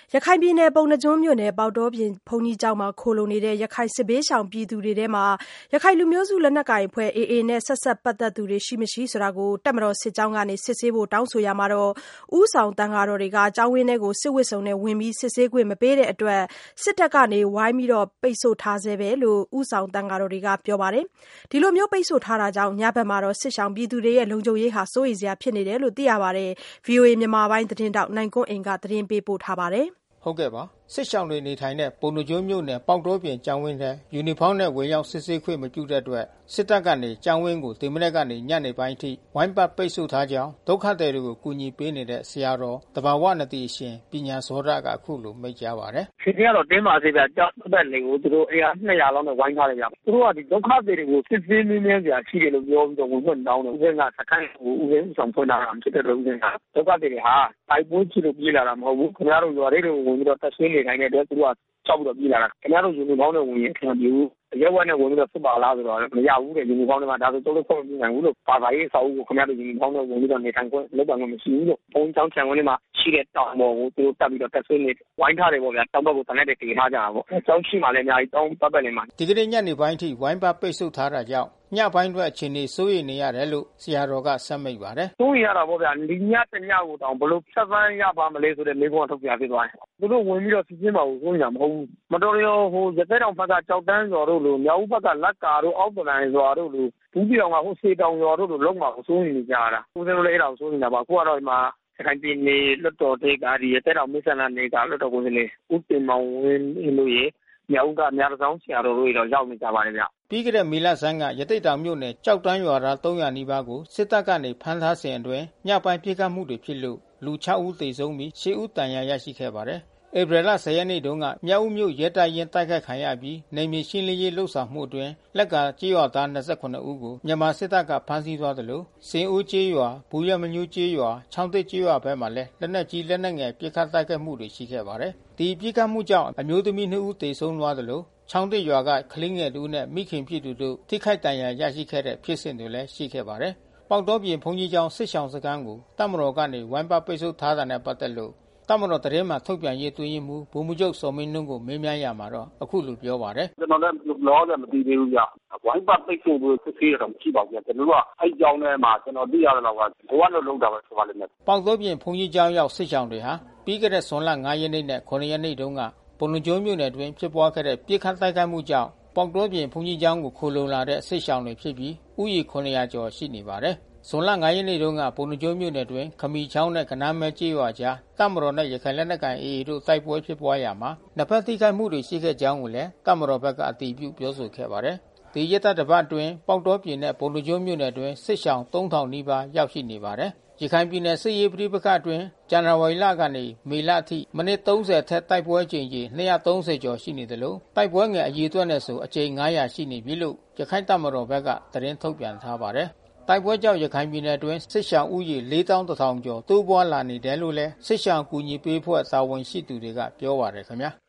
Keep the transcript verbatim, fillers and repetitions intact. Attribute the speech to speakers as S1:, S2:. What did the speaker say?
S1: ရခိုင်ပြည်နယ်ပုဏ္ဏားကျွန်းမြို့နယ်ပေါက်တောပြင်ဘုန်းကြီးကျောင်းမှာခိုလှုံနေတဲ့ရခိုင်စစ်ဘေးရှောင်ပြည်သူတွေထဲမှာရခိုင်လူမျိုးစုလက်နက်ကိုင်အဖွဲ့ အေအေ နဲ့ဆက်စပ်ပတ်သက်သူတွေရှိမရှိဆိုတာကိုတပ်မတော်စစ်ကြောင်းကနေစစ်ဆေးဖို့တောင်းဆိုရာမှာဦးဆောင်သံဃာတော်တွေကကျောင်းဝင်းထဲကိုစစ်ဝတ်စုံနဲ့ဝင်ပြီးစစ်ဆေးခွင့်မပေးတဲ့အတွက်စစ်တပ်ကနေဝိုင်းပြီးပိတ်ဆို့ထားဆဲပဲလို့ဦးဆောင်သံဃာတော်တွေကပြောပါတယ်။ဒီလိုမျိုးပိတ်ဆို့ထားတာကြောင့်ညဘက်မှာစစ်ရှောင်ပြည်သူတွေရဲ့လုံခြုံရေးဟာစိုးရိမ်စရာဖြစ်နေတယ်လို့သိရပါတယ်။ ဗွီအိုအေမြန်မာပိုင်းသတင်းတောက်နိုင်ကွန်းအိန်ကသတင်းပေးပို့ထားပါတယ်
S2: ။ဟုတ်ကဲ့ပါစစ်ရှောင်းတွေနေထိုင်တဲ့ပုဏ္ဏားကျွန်းမြို့နယ်ပေါက်တောပြင်ကျောင်းဝင်းထဲယူနီဖောင်းနဲ့ဝင်ရောက်စစ်ဆေးခွင့်မပြုတဲ့အတွက်စစ်တပ်ကနေကျောင်းဝင်းကိုဒီမနေ့ကနေညနေပိုင်းထိဝိုင်းပတ်ပိတ်ဆို့ထားကြောင်းဒုက္ခသည်တွေကိုကူညီပေးနေတဲ့ဆရာတော်တဘာဝနတိရှင်ပညာဇောရကအခုလိုမိန့်ကြားပါတယ်
S3: ။ရှင်ကတော့တင်းပါစေဗျကျောင်းပတ်နေကိုသူတို့အင်အားနှစ်ရာလောက်နဲ့ဝိုင်းထားတယ်ဗျ။သူတို့ကဒီဒုက္ခသည်တွေကိုစစ်ဆေးမင်းများကြာရှိတယ်လို့ပြောပြီးတော့ဝင်ခွင့်တောင်းတယ်။ဦးဇင်းကစခန်းကိုဦးဇင်းဆောင်ဖွင့်တာဖြစ်တဲ့ဦးဇင်းကဒုက္ခသည်တွေဟာတိုက်ပွဲချလို့ပြေးလာတာမဟုတ်ဘူး။ခင်ဗျားတို့ရွာတွေကိုဝင်ပြီးတော့တက်ဆွေးနေတိုင်းတဲ့အတွက်သူတို့ကကြောက်ပြီးတော့ပြေးလာတာခင်ဗျားတို့ယူနီဖောင်းနဲ့ဝင်ရင်ခင်ဗျားတို့ရဲဝဲနဲ့ဝင်ပြီးတော့စစ်ပါလားဆိုတော့မရဘူးတဲ့ယူနီဖောင်းနဲ့မှဒါဆိုတို့လည်းဖွင့်ပြနိုင်ဘူးလို့ပါပါရေးစာအုပ်ကိုခင်ဗျားတို့ယူနီဖောင်းနဲ့ဝင်ပြီးတော့နေထိုင်ခွင့်လုပ်ပိုင်ခွင့်မရှိဘူးလို့ဘုံချောင်းချံဝင်ထဲမှာရှိတဲ့တောင်ပေါ်ကိုသူတို့တက်ပြီးတော့တက်ဆွေးနေဝိုင်းထားတယ်ပေါ့ဗျာတောင်ဘက်ကိုတနက်တည်းတည်ထားကြတာပေါ့ကျောင်းရှိမှလည်းအများကြီးတောင်းပတ်ပတ်နေမှာ
S2: ဒီကနေ့ညနေပိုင်းထိဝိုင်းပတ်ပိတ်ဆို့ထားတာကြောင့်ညပိုင်းအတွက်အခြေအနေစိုးရိမ်နေရတယ်လို့ဆရာတော်ကဆက်မိတ်ပါတယ်
S3: ။စိုးရိမ်ရတာပေါ့ဗျာဒီညတညကိုတောင်ဘလို့ဖြတ်သန်းရပါမလဲဆိုတဲ့မိဘထုတ်ပြဖြစ်သွားတယ်။သူတို့ဝင်ပြီးတော့စီစဉ်ပါဘူးစိုးရိမ်တာမဟုတ်ဘူး။မတော်ရောဟိုရတဲ့တောင်ဘက်ကကြောက်တန်းကျော်တို့လိုမြောက်ဘက်ကလက်ကာတို့အောက်ပလန်ကျော်တို့လိုဘူးပြောင်ကဟိုစေတောင်ကျော်တို့လိုလုံးမှာစိုးရိမ်နေကြတာ။ဦးဇင်းတို့လည်းအဲ့ဒါကိုစိုးရိမ်တာပါအခုကတော့ဒီမှာခိုင်ပြည်နယ်လွတ်တော်တွေကဒီရတဲ့တောင်မစ္စနာနေကလွတ်တော်ကိုယ်စားလှယ်ဦးတင်မောင်ဝင်းတို့ရဲ့မြောက်ကများဆောင်ဆရာတော်တို့တော့ရောက်နေကြပါတယ်ဗျ
S2: ။ပြီးခဲ့တဲ့မေလဆန်းကရတိတ်တောင်မြို့နယ်ကြောက်တန်းရွာသားသုံးရာနီးပါးကိုစစ်တပ်ကနေဖမ်းထားစဉ်အတွင်းညပိုင်းပြေးကပ်မှုတွေဖြစ်လို့လူခြောက်ဦးသေဆုံးပြီးရှစ်ဦးတန်ရာရရှိခဲ့ပါတယ်။ဧပြီလဆယ်ရက်နေ့တုန်းကမြောက်ဦးမြို့ရဲတပ်ရင်းတိုက်ခိုက်ခံရပြီးနေမြေရှင်းလင်းရေးလှုပ်ဆောင်မှုအတွင်းလက်ကာကြေးရွာသားနှစ်ဆယ့်ခုနစ်ဦးကိုမြန်မာစစ်တပ်ကဖမ်းဆီးသွားတယ်လို့စင်ဦးကြေးရွာဘူးရမညူးကြေးရွာချောင်းတစ်ကြေးရွာဘက်မှာလည်းလက်နက်ကြီးလက်နက်ငယ်ပစ်ခတ်တိုက်ခိုက်မှုတွေရှိခဲ့ပါတယ်။ဒီပစ်ခတ်မှုကြောင့်အမျိုးသမီးနှစ်ဦးသေဆုံးသွားတယ်လို့ချောင်းတစ်ရွာကကလေးငယ်တူနဲ့မိခင်ဖြစ်သူတို့ထိခိုက်ဒဏ်ရာရရှိခဲ့တဲ့ဖြစ်စဉ်တွေလည်းရှိခဲ့ပါတယ်။ပေါက်တော်ပြင်ဘုန်းကြီးကျောင်းစစ်ဆောင်စခန်းကိုတပ်မတော်ကနေဝိုင်းပတ်ပိတ်ဆို့ထားတာနဲ့ပတ်သက်လို့တပ်မတော်တရင်မှထုတ်ပြန်ရေးတွင်ရင်မူဗိုလ်မှူးချုပ်စောမင်းနှုံးကိုမေးမြန်းရမှာတော့အခုလိုပြောပါတယ်
S3: ကျွန်တော်လည်းလောဆယ်မသိသေးဘူးဗျဝိုင်းပတ်ပိတ်ဆို့ဖို့စစ်ဆေးရတော့မရှိပါဘူးကျွန်တော်တို့ကအဲ့ကြောင်းထဲမှာကျွန်တော်သိရတဲ့လောက်ကဘဝလုံးလုံးတာပဲဆိုပါလိမ့်မယ်
S2: ပေါက်တော်ပြင်ဘုန်းကြီးကျောင်းရောက်စစ်ဆောင်တွေဟာပြီးခဲ့တဲ့ဇွန်လငါးရက်နေ့နဲ့ခုနှစ်ရက်နေ့တုန်းကပုဏ္ဏားကျွန်းမြို့နယ်တွင်ဖြစ်ပွားခဲ့တဲ့ပြစ်ခတ်တိုက်ခိုက်မှုကြောင့်ပေါက်တော်ပြင်ဘုန်းကြီးကျောင်းကိုခိုလုံလာတဲ့စစ်ဆောင်တွေဖြစ်ပြီးဥယျာဉ်ခုနှစ်ရာကျော်ရှိနေပါတယ်ဇွန်လငါးရက်နေ့တုန်းကပုဏ္ဏားကျွန်းမြို့နယ်တွင်ခမီချောင်းနဲ့ကနားမဲကျေးရွာကြားတပ်မတော်နဲ့ရခိုင်လက်နက်ကိုင် အေအေ တို့တိုက်ပွဲဖြစ်ပွားရာမှာနှစ်ဖက်ထိခိုက်မှုတွေရှိခဲ့ကြောင်းကိုလည်းတပ်မတော်ဘက်ကအတည်ပြုပြောဆိုခဲ့ပါတယ်။ဒီရက်သတ္တပတ်အတွင်းပေါက်တော်ပြင်နဲ့ပုဏ္ဏားကျွန်းမြို့နယ်တွင်စစ်ရှောင်းသုံးထောင်နီးပါးရောက်ရှိနေပါတယ်။ရခိုင်ပြည်နယ်စစ်ရေးပဋိပက္ခအတွင်းဇန်နဝါရီလကနေမေလအထိမိနစ်သုံးဆယ်ထက်တိုက်ပွဲကြိမ်ကြီးနှစ်ရာသုံးဆယ်ကျော်ရှိနေတယ်လို့တိုက်ပွဲငယ်အရေအတွက်နဲ့ဆိုအကြိမ်ငါးရာရှိနေပြီလို့ရခိုင်တပ်မတော်ဘက်ကသတင်းထုတ်ပြန်ထားပါတယ်။တိုက်ပွဲကြောင့်ရခိုင်ပြည်နယ်အတွင်းစစ်ရှောင်ဦးရေလေးသောင်းတစ်ထောင်ကျော်တိုးပွားလာနေတယ်လို့လည်းစစ်ရှောင်ကူညီပေးဖွဲ့တာဝန်ရှိသူတွေကပြောပါတယ်ခင်ဗျာ။